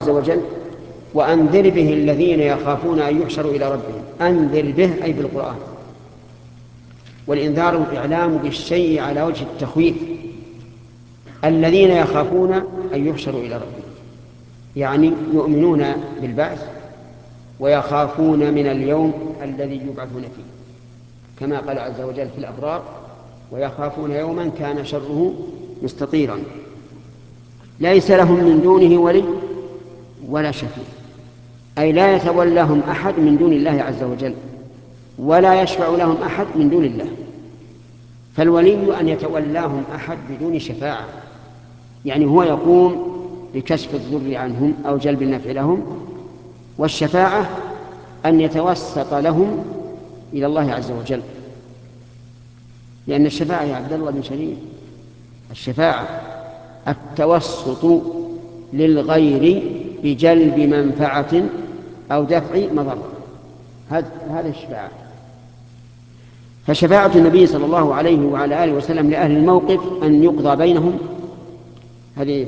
عز وجل: وأنذر به الذين يخافون أن يحشروا إلى ربهم. أنذر به أي بالقرآن. والإنذار الإعلام بالشيء على وجه التخويف. الذين يخافون أن يحشروا إلى ربهم يعني يؤمنون بالبعث ويخافون من اليوم الذي يبعثون فيه، كما قال عز وجل في الأبرار: ويخافون يوما كان شره مستطيرا ليس لهم من دونه ولي ولا شفيع، أي لا يتولاهم أحد من دون الله عز وجل ولا يشفع لهم أحد من دون الله. فالولي أن يتولاهم أحد بدون شفاعة، يعني هو يقوم بكشف الضر عنهم أو جلب النفع لهم. والشفاعة أن يتوسط لهم إلى الله عز وجل، لأن الشفاعة يا عبد الله بن شريف، الشفاعة التوسط للغير بجلب منفعة أو دفع مضرة، هذا الشفاعة. فشفاعة النبي صلى الله عليه وعلى آله وسلم لأهل الموقف أن يقضى بينهم، هذه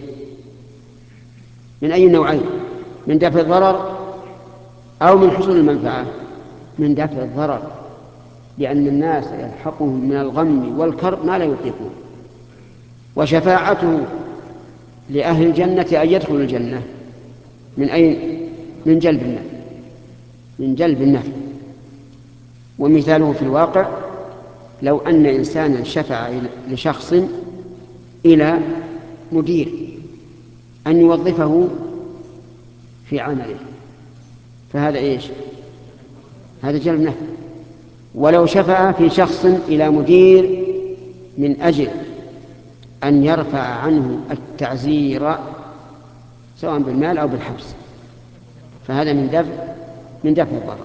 من أي نوعين؟ من دفع الضرر أو من حصول المنفعة؟ من دفع الضرر، لأن الناس يلحقهم من الغم والكرب ما لا يطيقون. وشفاعته لأهل الجنة أن يدخلوا الجنة من أين؟ من جلب النفع، من جلب النفع. ومثاله في الواقع: لو أن إنسانا شفع لشخص إلى مدير أن يوظفه في عمله، فهذا إيش؟ هذا جلب نفع. ولو شفع في شخص إلى مدير من أجل أن يرفع عنه التعزير سواء بالمال أو بالحبس، فهذا من دفع الضرر.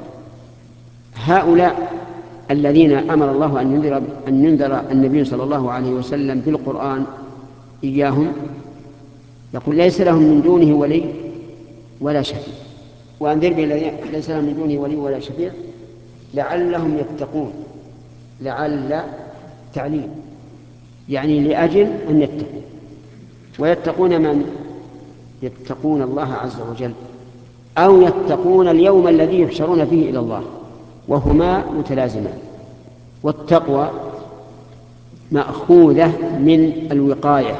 هؤلاء الذين أمر الله أن ينذر النبي صلى الله عليه وسلم بالقرآن إياهم، يقول: ليس لهم من دونه ولي ولا شفيع. وأنذر به الذين ليس لهم من دونه ولي ولا شفيع لعلهم يتقون. لعل تعليل يعني لأجل أن يتقون. ويتقون من؟ يتقون الله عز وجل، أو يتقون اليوم الذي يحشرون فيه إلى الله، وهما متلازمان. والتقوى مأخوذة من الوقاية،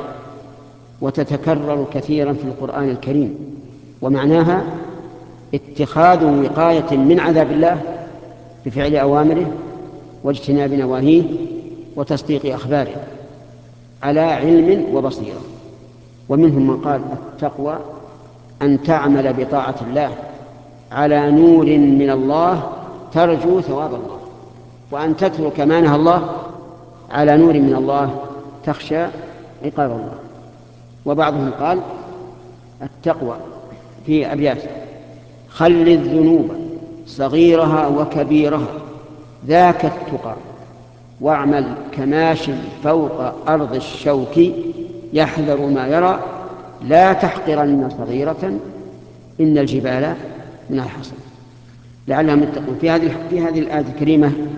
وتتكرر كثيرا في القرآن الكريم، ومعناها اتخاذ وقاية من عذاب الله بفعل أوامره واجتناب نواهيه وتصديق أخباره على علم وبصيرة. ومنهم من قال: التقوى أن تعمل بطاعة الله على نور من الله ترجو ثواب الله، وأن تترك ما نهى الله على نور من الله تخشى عقاب الله. وبعضهم قال: التقوى في أبيات: خل الذنوب صغيرها وكبيرها ذاك التقى، واعمل كماش فوق أرض الشوك يحذر ما يرى، لا تحقرن صغيرة إن الجبال من الحصى. لعلهم يتقون. في هذه الآية الكريمة